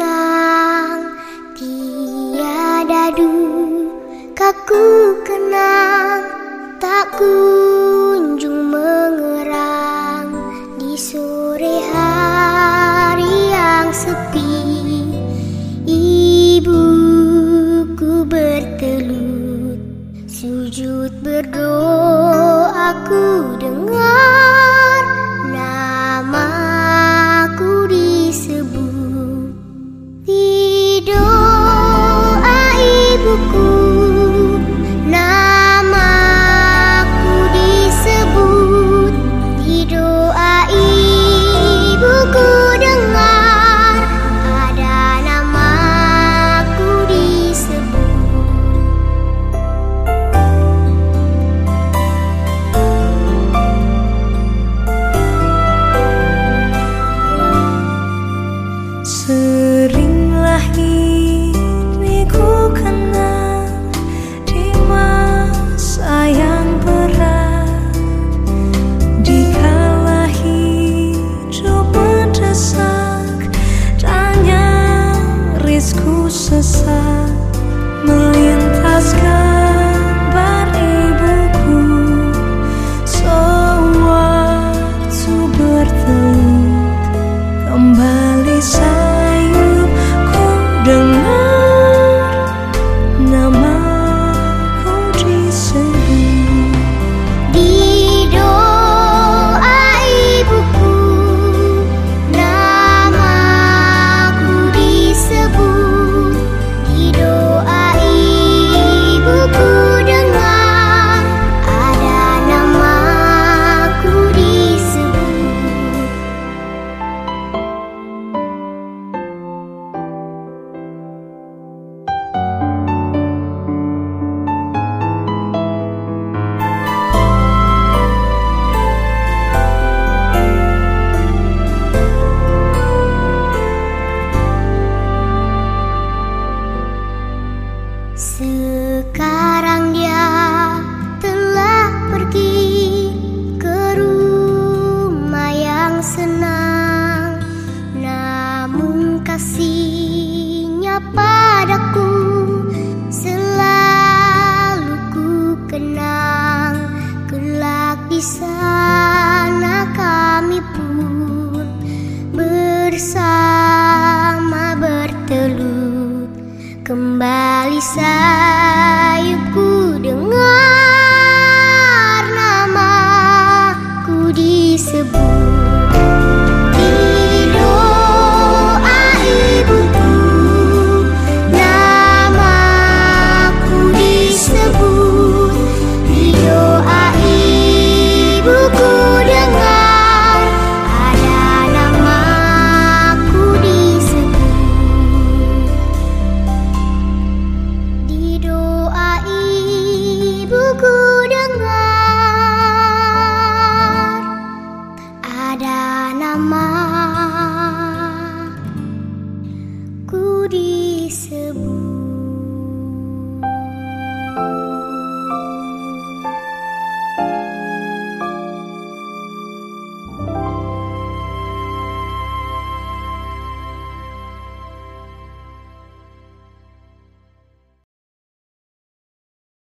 yang tiada duka ku kenang, tak kunjung mengerang di sore hari yang sepi. Ibuku bertelut sujud berdoa, ku dengar namaku disebut. Di doa ibuku namaku disebut. Di doa ibuku dengar ada namaku disebut. Seringlah ini ku kenang di masa yang berat, dikala hidup mendesak dan nyarisku sesat, melintas gambar ibuku sewaktu bertelut kembali sayupku dengar namaku disebut. Di doa ibuku namaku disebut. Di doa ibuku dengar ada namaku disebut. Sekarang dia telah pergi ke rumah yang senang, namun kasihnya padaku selalu ku kenang. Kelak di sana kami pun bersama bertelut, kembali sayupku dengar namaku disebut. Di doa ibuku namaku disebut. Di doa ibuku dengar ada namaku disebut. Di doa ibuku dengar ada namaku disebut.